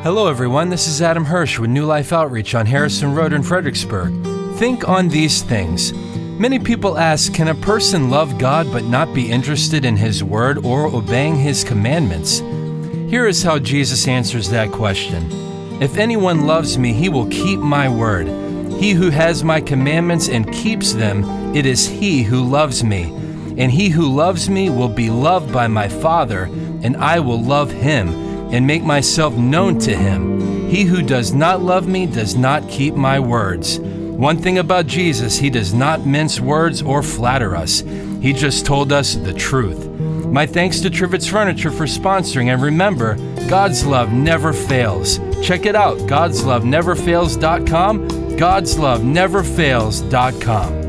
Hello everyone, this is Adam Hirsch with New Life Outreach on Harrison Road in Fredericksburg. Think on these things. Many people ask, can a person love God but not be interested in His Word or obeying His commandments? Here is how Jesus answers that question. If anyone loves me, he will keep my word. He who has my commandments and keeps them, it is he who loves me. And he who loves me will be loved by my Father, and I will love him and make myself known to him. He who does not love me does not keep my words. One thing about Jesus, He does not mince words or flatter us. He just told us the truth. My thanks to Trivets Furniture for sponsoring, and remember, God's love never fails. Check it out, godsloveneverfails.com, godsloveneverfails.com.